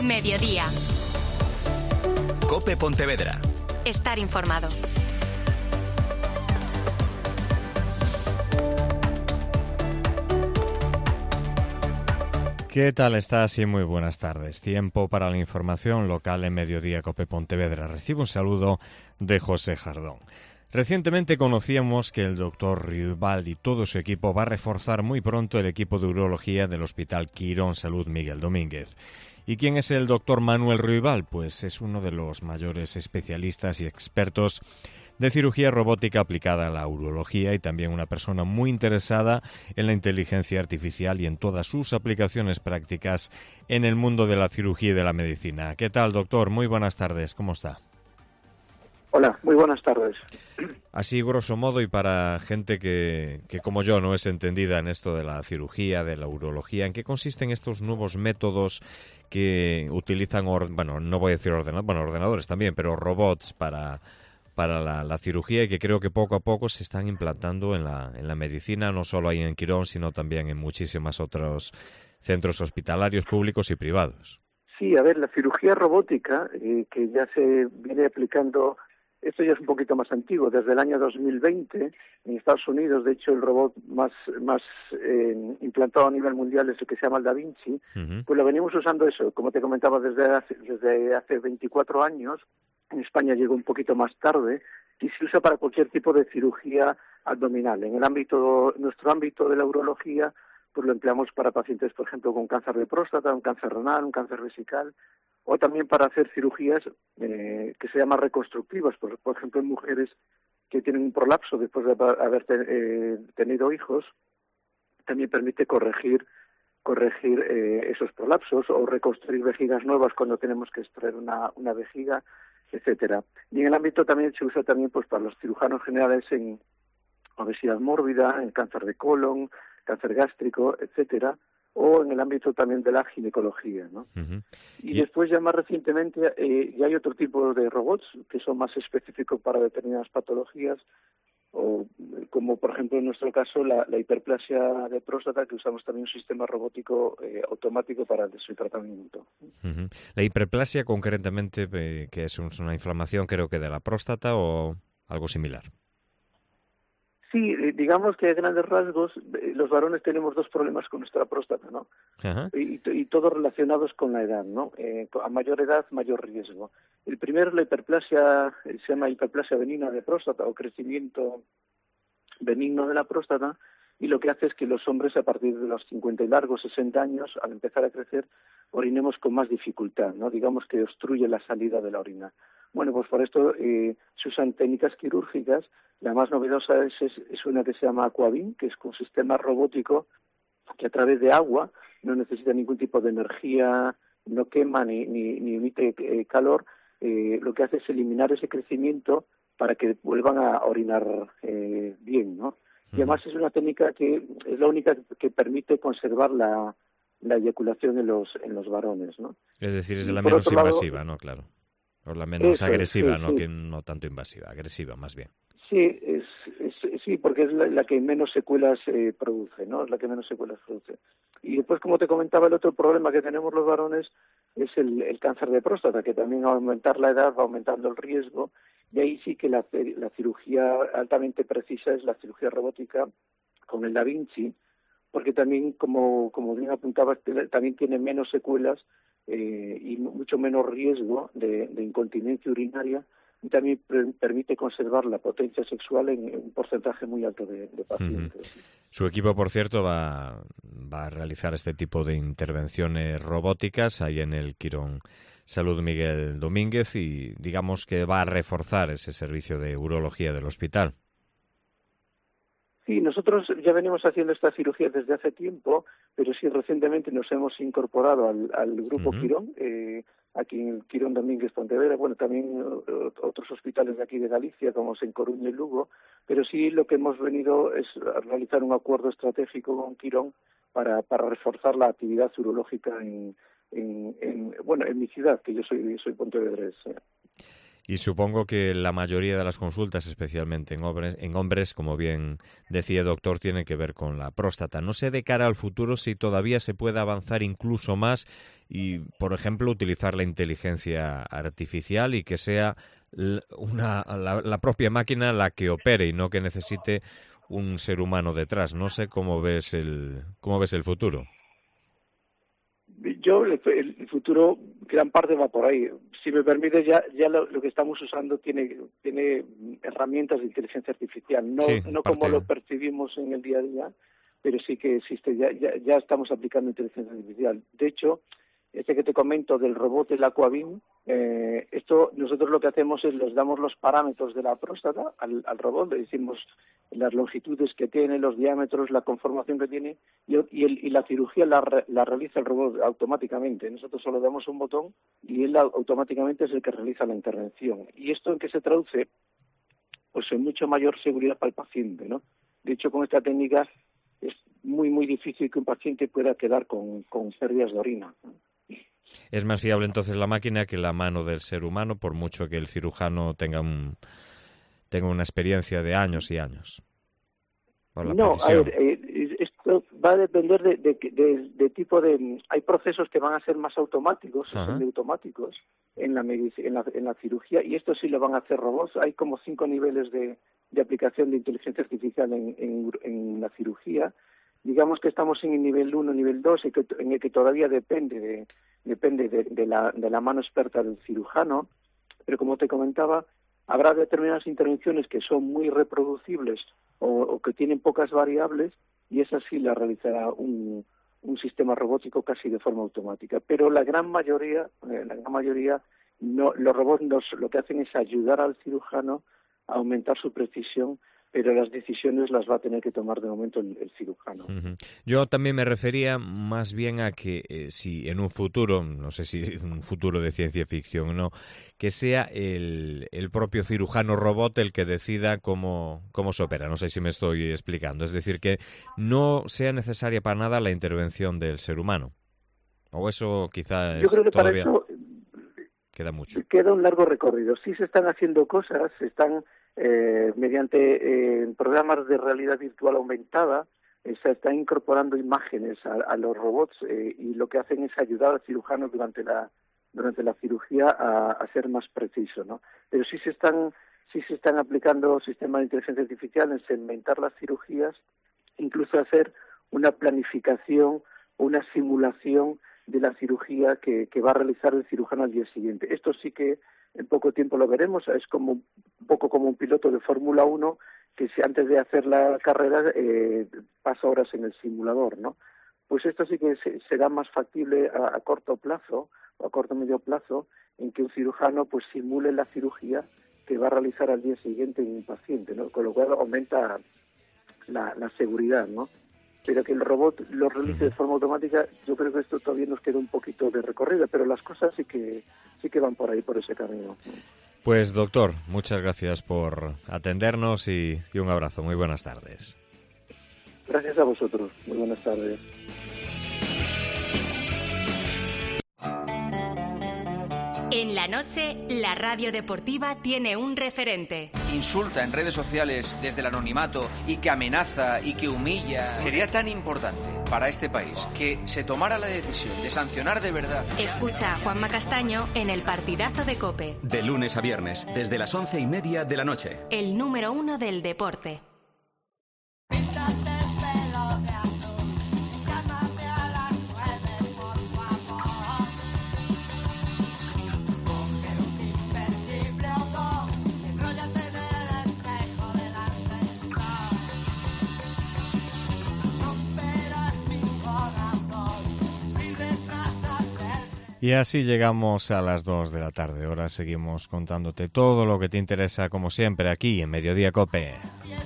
Mediodía. COPE Pontevedra. Estar informado. ¿Qué tal estás? Y muy buenas tardes. Tiempo para la información local en Mediodía COPE Pontevedra. Recibo un saludo de José Jardón. Recientemente conocíamos que el doctor Rival y todo su equipo va a reforzar muy pronto el equipo de urología del Hospital Quirón Salud Miguel Domínguez. ¿Y quién es el doctor Manuel Rival? Pues es uno de los mayores especialistas y expertos de cirugía robótica aplicada a la urología y también una persona muy interesada en la inteligencia artificial y en todas sus aplicaciones prácticas en el mundo de la cirugía y de la medicina. ¿Qué tal, doctor? Muy buenas tardes. ¿Cómo está? Hola, muy buenas tardes. Así, grosso modo, y para gente que como yo no es entendida en esto de la cirugía, de la urología, ¿en qué consisten estos nuevos métodos que utilizan, no voy a decir ordenadores también, pero robots para la cirugía, y que creo que poco a poco se están implantando en la medicina, no solo ahí en Quirón, sino también en muchísimos otros centros hospitalarios públicos y privados? Sí, a ver, la cirugía robótica, que ya se viene aplicando, esto ya es un poquito más antiguo, desde el año 2020, en Estados Unidos, de hecho, el robot más implantado a nivel mundial es el que se llama el Da Vinci. Pues lo venimos usando eso, como te comentaba, desde hace 24 años. En España llegó un poquito más tarde y se usa para cualquier tipo de cirugía abdominal. En nuestro ámbito de la urología, pues lo empleamos para pacientes, por ejemplo, con cáncer de próstata, un cáncer renal, un cáncer vesical, o también para hacer cirugías que se llaman reconstructivas, por ejemplo, en mujeres que tienen un prolapso después de haber tenido hijos. También permite corregir esos prolapsos o reconstruir vejigas nuevas cuando tenemos que extraer una vejiga, etcétera. Y en el ámbito también se usa también pues para los cirujanos generales en obesidad mórbida, en cáncer de colon, cáncer gástrico, etcétera, o en el ámbito también de la ginecología, ¿no? Y después, ya más recientemente, ya hay otro tipo de robots que son más específicos para determinadas patologías, o como por ejemplo en nuestro caso la hiperplasia de próstata, que usamos también un sistema robótico automático para su tratamiento. La hiperplasia concretamente, que es una inflamación creo que de la próstata o algo similar. Sí, digamos que a grandes rasgos los varones tenemos dos problemas con nuestra próstata, ¿no? Y todos relacionados con la edad, ¿no? A mayor edad, mayor riesgo. El primero, la hiperplasia, se llama hiperplasia benigna de próstata o crecimiento benigno de la próstata, y lo que hace es que los hombres a partir de los 50 y largos, 60 años, al empezar a crecer, orinemos con más dificultad, ¿no? Digamos que obstruye la salida de la orina. Bueno, pues por esto se usan técnicas quirúrgicas. La más novedosa es una que se llama Aquavin, que es un sistema robótico que a través de agua, no necesita ningún tipo de energía, no quema ni emite calor, lo que hace es eliminar ese crecimiento para que vuelvan a orinar bien, ¿no? Y además es una técnica que es la única que permite conservar la eyaculación en los varones, ¿no? Es decir, es la menos invasiva, ¿no? Claro. O la menos agresiva, sí, ¿no? Sí. Que no tanto invasiva, agresiva más bien. Sí, sí, porque es la que menos secuelas produce, ¿no? Es la que menos secuelas produce. Y después, como te comentaba, el otro problema que tenemos los varones es el cáncer de próstata, que también al aumentar la edad va aumentando el riesgo, y ahí sí que la cirugía altamente precisa es la cirugía robótica con el Da Vinci, porque también, como bien apuntabas, también tiene menos secuelas y mucho menos riesgo de incontinencia urinaria, y también permite conservar la potencia sexual en un porcentaje muy alto de pacientes. Su equipo, por cierto, va a realizar este tipo de intervenciones robóticas ahí en el Quirón Salud Miguel Domínguez, y digamos que va a reforzar ese servicio de urología del hospital. Sí, nosotros ya venimos haciendo esta cirugía desde hace tiempo, pero sí recientemente nos hemos incorporado al grupo Quirón, aquí en el Quirón Domínguez Pontevedra, bueno, también otros hospitales de aquí de Galicia, como en Coruña y Lugo, pero sí lo que hemos venido es a realizar un acuerdo estratégico con Quirón para reforzar la actividad urológica en mi ciudad, que yo soy pontevedrés. Y supongo que la mayoría de las consultas, especialmente en hombres, como bien decía el doctor, tienen que ver con la próstata. No sé de cara al futuro si todavía se puede avanzar incluso más y, por ejemplo, utilizar la inteligencia artificial y que sea la propia máquina la que opere y no que necesite un ser humano detrás. No sé cómo ves el futuro. Yo, el futuro, gran parte va por ahí. Si me permite, ya lo que estamos usando tiene herramientas de inteligencia artificial, no como lo percibimos en el día a día, pero sí que existe, ya estamos aplicando inteligencia artificial. De hecho, este que te comento del robot del Aquabim, esto nosotros lo que hacemos es les damos los parámetros de la próstata al robot, le decimos las longitudes que tiene, los diámetros, la conformación que tiene y la cirugía la realiza el robot automáticamente. Nosotros solo damos un botón y él automáticamente es el que realiza la intervención. ¿Y esto en qué se traduce? Pues en mucha mayor seguridad para el paciente, ¿no? De hecho, con esta técnica es muy, muy difícil que un paciente pueda quedar con pérdidas de orina, ¿no? Es más fiable entonces la máquina que la mano del ser humano, por mucho que el cirujano tenga una experiencia de años y años. No, precisión. A ver, esto va a depender de tipo de... Hay procesos que van a ser más automáticos, semiautomáticos, en la cirugía, y esto sí lo van a hacer robots. Hay como 5 niveles de aplicación de inteligencia artificial en la cirugía. Digamos que estamos en el nivel 1, nivel 2, en el que todavía depende de la mano experta del cirujano, pero como te comentaba, habrá determinadas intervenciones que son muy reproducibles o que tienen pocas variables y esas sí las realizará un sistema robótico casi de forma automática. Pero la gran mayoría no, los robots lo que hacen es ayudar al cirujano a aumentar su precisión, pero las decisiones las va a tener que tomar de momento el cirujano. Uh-huh. Yo también me refería más bien a que si en un futuro, no sé si es un futuro de ciencia ficción o no, que sea el propio cirujano robot el que decida cómo se opera. No sé si me estoy explicando. Es decir, que no sea necesaria para nada la intervención del ser humano. O eso quizás yo creo que todavía para eso queda mucho. Queda un largo recorrido. Sí se están haciendo cosas, se están... mediante programas de realidad virtual aumentada, se están incorporando imágenes a los robots y lo que hacen es ayudar al cirujano durante la cirugía a ser más preciso, ¿no? Pero sí se están aplicando sistemas de inteligencia artificial en segmentar las cirugías, incluso hacer una planificación, una simulación de la cirugía que va a realizar el cirujano al día siguiente. Esto sí que en poco tiempo lo veremos, es como un poco como un piloto de Fórmula 1 que si antes de hacer la carrera pasa horas en el simulador, ¿no? Pues esto sí que será más factible a corto plazo o a corto medio plazo en que un cirujano pues simule la cirugía que va a realizar al día siguiente en un paciente, ¿no? Con lo cual aumenta la seguridad, ¿no? Pero que el robot lo realice de forma automática, yo creo que esto todavía nos queda un poquito de recorrido, pero las cosas sí que van por ahí, por ese camino. Pues doctor, muchas gracias por atendernos y un abrazo. Muy buenas tardes. Gracias a vosotros. Muy buenas tardes. En la noche, la radio deportiva tiene un referente. Insulta en redes sociales desde el anonimato y que amenaza y que humilla. Sería tan importante para este país que se tomara la decisión de sancionar de verdad. Escucha a Juanma Castaño en el partidazo de COPE. De lunes a viernes, desde las 11:30 de la noche. El número 1 del deporte. Y así llegamos a las 2 de la tarde. Ahora seguimos contándote todo lo que te interesa, como siempre, aquí en Mediodía COPE.